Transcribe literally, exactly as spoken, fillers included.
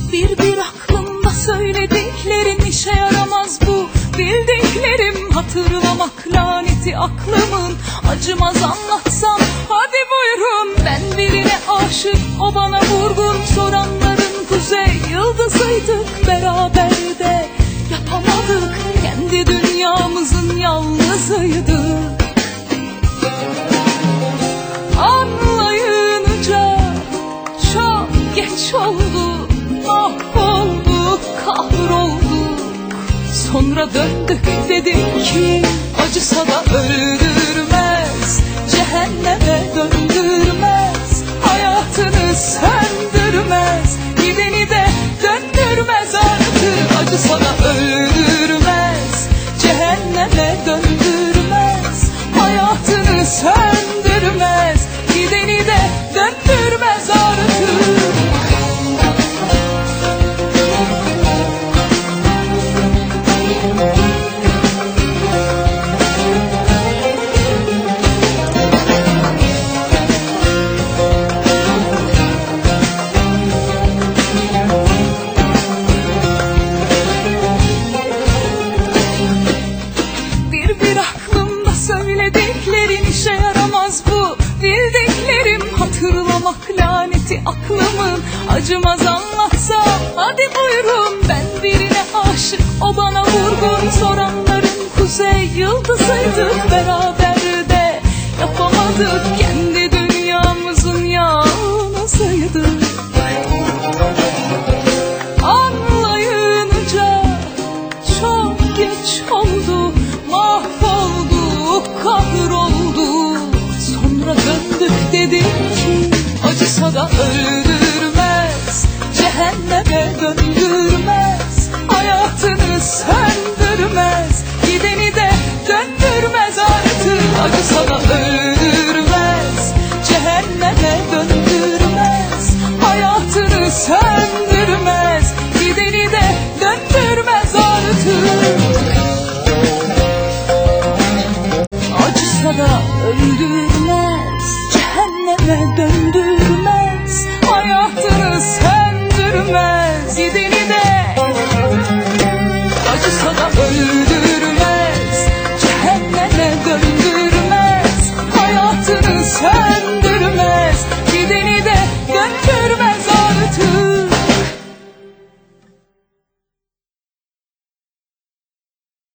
Bir bir aklımda söylediklerin işe yaramaz bu. Bildiklerim hatırlamak laneti aklımın. Acımaz anlatsam hadi buyurun. Ben birine aşık, o bana vurgun. Soranların kuzey yıldızıydık, beraber de yapamadık. Kendi dünyamızın yalnızıydık. Anlayınca çok geç oldu. Mahvolduk, kahrolduk. Sonra döndük, dedik ki acısa da öldürmez, cehenneme döndürmez, hayatını söndürmez, gideni de döndürmez artık. Acısa da öldürmez, cehenneme döndürmez, hayatını söndürmez, gideni de döndürmez artık. Söylediklerin işe yaramaz bu. Bildiklerim hatırlamak laneti aklımın. Acımaz anlatsam hadi buyurun. Ben birine aşık, o bana vurgun. Soranların kuzey yıldızıydık, beraber de yapamadık. Kendi dünyamızın yalnızıydık. Anlayınca çok geç oldu. Mahvolduk, kahrolduk. Sonra döndük, dedik ki acısa da öldürmez, cehenneme döndürmez, hayatını söndürmez, gideni de döndürmez artık. Acısa da öldürmez, cehenneme döndürmez, hayatını söndürmez, gideni de döndürmez artık. Acısa da öldürmez, cehenneme döndürmez, hayatını söndürmez, gideni de. Acısa da öldürmez, cehenneme döndürmez, hayatını söndürmez.